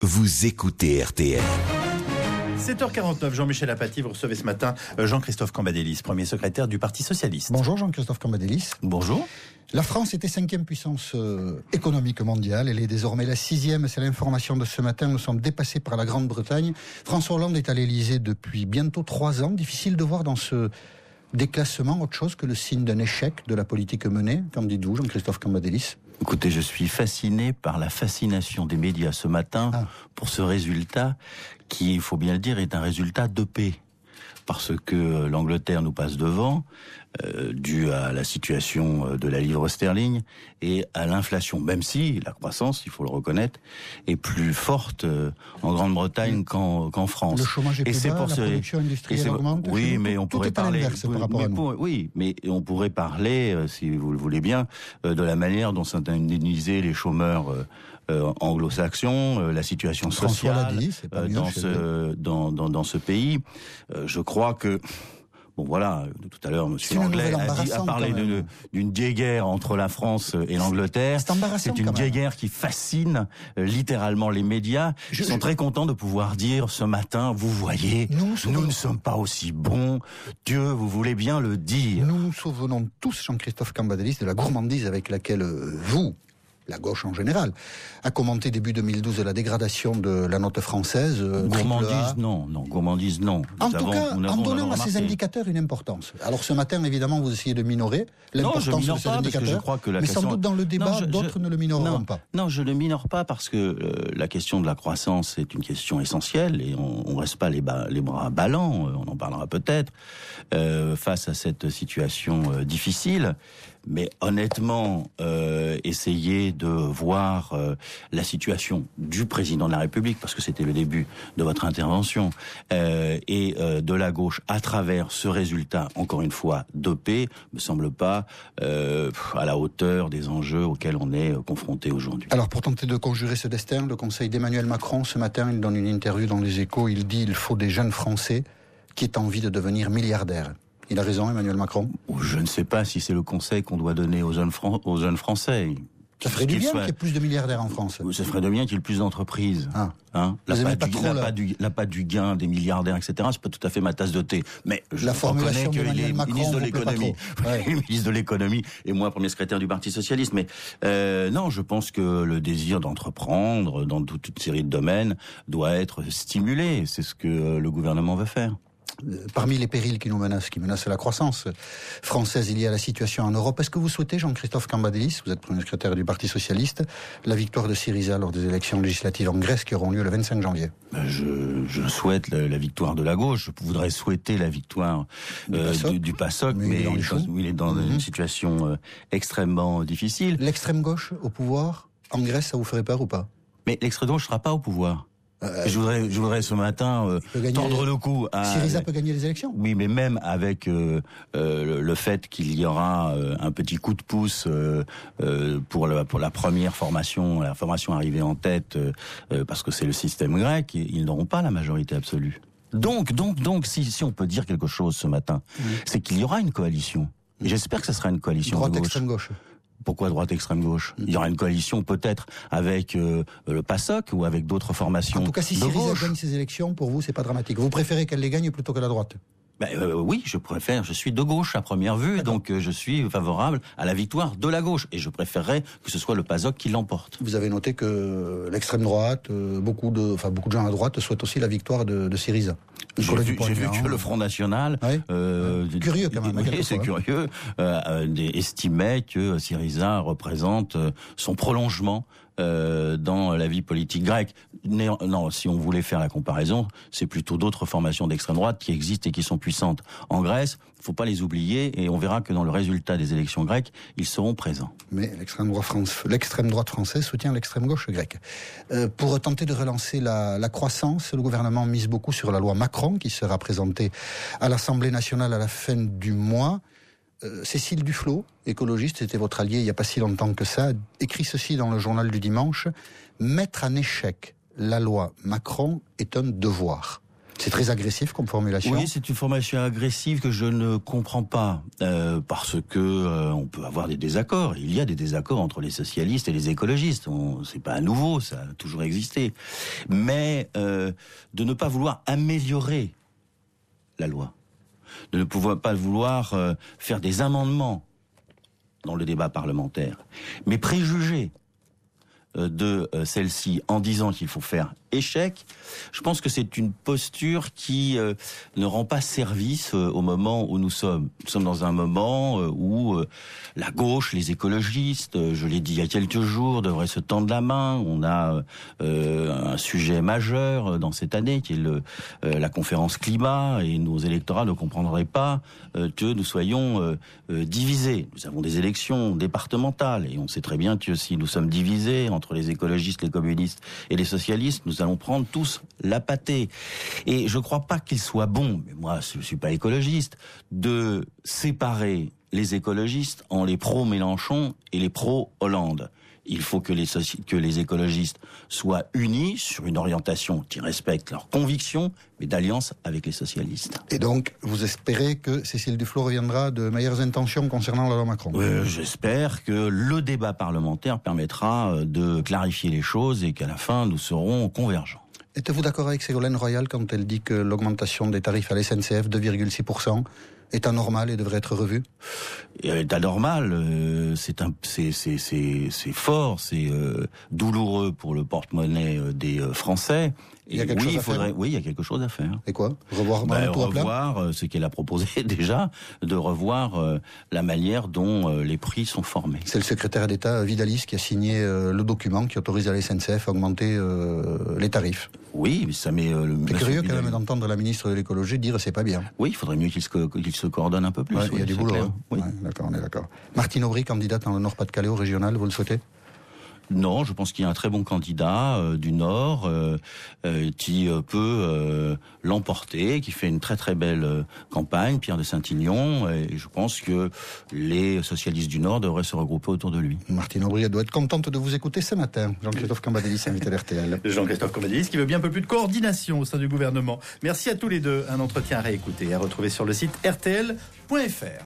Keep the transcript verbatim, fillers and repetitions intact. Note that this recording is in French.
Vous écoutez R T L. sept heures quarante-neuf, Jean-Michel Apathy, vous recevez ce matin Jean-Christophe Cambadélis, premier secrétaire du Parti Socialiste. Bonjour Jean-Christophe Cambadélis. Bonjour. La France était cinquième puissance euh, économique mondiale, elle est désormais la sixième, c'est l'information de ce matin, nous sommes dépassés par la Grande-Bretagne. François Hollande est à l'Élysée depuis bientôt trois ans, difficile de voir dans ce déclassement autre chose que le signe d'un échec de la politique menée. Qu'en dites-vous Jean-Christophe Cambadélis ? Écoutez, je suis fasciné par la fascination des médias ce matin ah. pour ce résultat qui, il faut bien le dire, est un résultat de paix. Parce que l'Angleterre nous passe devant, euh, dû à la situation de la livre sterling et à l'inflation, même si la croissance, il faut le reconnaître, est plus forte euh, en Grande-Bretagne mmh. qu'en, qu'en France. Le chômage est et plus c'est bas, pour la ce... production industrielle augmente. Oui, mais on tout pourrait est à parler... l'inverse par rapport mais à nous. Pour, oui, mais on pourrait parler, euh, si vous le voulez bien, euh, de la manière dont sont indemnisés les chômeurs euh, euh, anglo-saxons, euh, la situation sociale dit, c'est pas euh, dans, ce, dans, dans, dans ce pays. Euh, je crois que... Bon voilà, tout à l'heure, Monsieur Langlais a, dit, a parlé d'une, d'une guéguerre entre la France et l'Angleterre. C'est, c'est, c'est une guéguerre qui fascine euh, littéralement les médias. Je, Ils sont je... très contents de pouvoir dire ce matin, vous voyez, nous, nous, nous ne sommes pas aussi bons. Dieu, vous voulez bien le dire. Nous nous souvenons tous, Jean-Christophe Cambadélis, de la gourmandise avec laquelle vous, la gauche en général, a commenté début deux mille douze la dégradation de la note française. Euh, gourmandise, non, non, gourmandise, non. En nous tout avons, cas, nous en avons, donnant à ces indicateurs une importance. Alors ce matin, évidemment, vous essayez de minorer l'importance non, je de ces pas, indicateurs, parce que je crois que la mais question... sans doute dans le débat, non, je, d'autres je... ne le minoreront non, pas. Non, je ne le minore pas parce que euh, la question de la croissance est une question essentielle et on ne reste pas les, ba- les bras ballants, on en parlera peut-être, euh, face à cette situation euh, difficile. Mais honnêtement, euh, essayer de voir euh, la situation du président de la République, parce que c'était le début de votre intervention, euh, et euh, de la gauche à travers ce résultat, encore une fois, dopé, me semble pas euh, à la hauteur des enjeux auxquels on est euh, confronté aujourd'hui. Alors pour tenter de conjurer ce destin, le conseil d'Emmanuel Macron, ce matin, il donne une interview dans Les Échos, il dit il faut des jeunes Français qui aient envie de devenir milliardaires. Il a raison, Emmanuel Macron ? Je ne sais pas si c'est le conseil qu'on doit donner aux jeunes, Fran- aux jeunes Français. Ça ferait du bien soit... qu'il y ait plus de milliardaires en France. Ça ferait du bien qu'il y ait plus d'entreprises. Ah. Hein la, pas pas du, trop, la, là. pas du, la pas du gain des milliardaires, et cetera. C'est pas tout à fait ma tasse de thé. Mais je la reconnais qu'il est Macron, ministre de l'économie. Ouais. ministre de l'économie et moi, premier secrétaire du Parti Socialiste. Mais euh, non, je pense que le désir d'entreprendre dans toute une série de domaines doit être stimulé. C'est ce que le gouvernement veut faire. Parmi les périls qui nous menacent, qui menacent la croissance française, il y a la situation en Europe. Est-ce que vous souhaitez, Jean-Christophe Cambadélis, vous êtes premier secrétaire du Parti Socialiste, la victoire de Syriza lors des élections législatives en Grèce qui auront lieu le vingt-cinq janvier ? Je, je souhaite la, la victoire de la gauche. Je voudrais souhaiter la victoire euh, du, du PASOK, mais, mais il, est dans, il est dans mm-hmm. une situation euh, extrêmement difficile. L'extrême gauche au pouvoir en Grèce, ça vous ferait peur ou pas ? Mais l'extrême gauche ne sera pas au pouvoir. Euh, je voudrais, je voudrais ce matin euh, tendre les... le coup à... Syriza peut gagner les élections. Oui, mais même avec euh, euh, le, le fait qu'il y aura euh, un petit coup de pouce euh, euh, pour, le, pour la première formation, la formation arrivée en tête, euh, parce que c'est le système grec, ils n'auront pas la majorité absolue. Donc, donc, donc, si, si on peut dire quelque chose ce matin, mmh. c'est qu'il y aura une coalition. Et j'espère que ce sera une coalition droite de gauche. extrême gauche. Pourquoi droite extrême gauche ? Il y aura une coalition peut-être avec euh, le PASOK ou avec d'autres formations. En tout cas, si Syriza gagne ces élections, pour vous, c'est pas dramatique. Vous préférez qu'elle les gagne plutôt que la droite ? Ben, euh, oui, je préfère. Je suis de gauche à première vue, D'accord. donc euh, je suis favorable à la victoire de la gauche, et je préférerais que ce soit le PASOK qui l'emporte. Vous avez noté que l'extrême droite, euh, beaucoup de, enfin beaucoup de gens à droite souhaitent aussi la victoire de, de Syriza. J'ai vu, j'ai vu que le Front National, oui. euh, ouais. curieux quand même, oui, c'est curieux, euh, estimait que Syriza représente son prolongement euh, dans la vie politique grecque. Non, si on voulait faire la comparaison, c'est plutôt d'autres formations d'extrême droite qui existent et qui sont puissantes en Grèce. Il ne faut pas les oublier, et on verra que dans le résultat des élections grecques, ils seront présents. Mais l'extrême droite, France, l'extrême droite française soutient l'extrême gauche grecque. Euh, pour tenter de relancer la, la croissance, le gouvernement mise beaucoup sur la loi Macron, qui sera présentée à l'Assemblée nationale à la fin du mois. Euh, Cécile Duflot, écologiste, c'était votre allié il n'y a pas si longtemps que ça, écrit ceci dans le journal du dimanche: mettre en échec la loi Macron est un devoir. C'est très agressif comme formulation. Oui, c'est une formulation agressive que je ne comprends pas, euh, parce que euh, on peut avoir des désaccords. Il y a des désaccords entre les socialistes et les écologistes. On, c'est pas nouveau, ça a toujours existé. Mais euh, de ne pas vouloir améliorer la loi, de ne pouvoir pas vouloir euh, faire des amendements dans le débat parlementaire, mais préjuger euh, de euh, celle-ci en disant qu'il faut faire échec, je pense que c'est une posture qui euh, ne rend pas service euh, au moment où nous sommes. Nous sommes dans un moment euh, où euh, la gauche, les écologistes, euh, je l'ai dit il y a quelques jours, devraient se tendre la main. On a euh, un sujet majeur dans cette année qui est le, euh, la conférence climat, et nos électorats ne comprendraient pas euh, que nous soyons euh, euh, divisés. Nous avons des élections départementales et on sait très bien que si nous sommes divisés entre les écologistes, les communistes et les socialistes, nous allons prendre tous la pâtée. Et je ne crois pas qu'il soit bon, mais moi je ne suis pas écologiste, de séparer les écologistes en les pro-Mélenchon et les pro-Hollande. Il faut que les, soci- que les écologistes soient unis sur une orientation qui respecte leurs convictions, mais d'alliance avec les socialistes. Et donc, vous espérez que Cécile Duflot reviendra de meilleures intentions concernant la loi Macron? euh, J'espère que le débat parlementaire permettra de clarifier les choses et qu'à la fin, nous serons convergents. Êtes-vous d'accord avec Ségolène Royal quand elle dit que l'augmentation des tarifs à la S N C F, deux virgule six pour cent, est anormal et devrait être revu? Est anormal, euh, c'est un, c'est, c'est, c'est, c'est fort, c'est euh, douloureux pour le porte-monnaie euh, des euh, Français. Il y a Et quelque oui, chose à il faudrait, faire. oui, il y a quelque chose à faire. Et quoi? Revoir Ben, le tout à plat? revoir euh, ce qu'elle a proposé déjà, de revoir euh, la manière dont euh, les prix sont formés. C'est le secrétaire d'État Vidalis qui a signé euh, le document qui autorise à la S N C F à augmenter euh, les tarifs. Oui, mais ça met euh, le. C'est curieux quand même le- d'entendre la ministre de l'écologie dire c'est pas bien. Oui, il faudrait mieux qu'il se, co- qu'il se coordonne un peu plus. Ouais, oui, il y a du c'est boulot. clair. Hein. Oui. Ouais, d'accord, on est d'accord. Martine Aubry, candidate dans le Nord-Pas-de-Calais au régional, vous le souhaitez? Non, je pense qu'il y a un très bon candidat euh, du Nord euh, euh, qui euh, peut euh, l'emporter, qui fait une très très belle euh, campagne, Pierre de Saint-Ignon, et je pense que les socialistes du Nord devraient se regrouper autour de lui. Martine Aubry, elle doit être contente de vous écouter ce matin. Jean-Christophe Cambadélis, invité à l'R T L. Jean-Christophe Cambadélis qui veut bien un peu plus de coordination au sein du gouvernement. Merci à tous les deux. Un entretien à réécouter et à retrouver sur le site R T L point F R.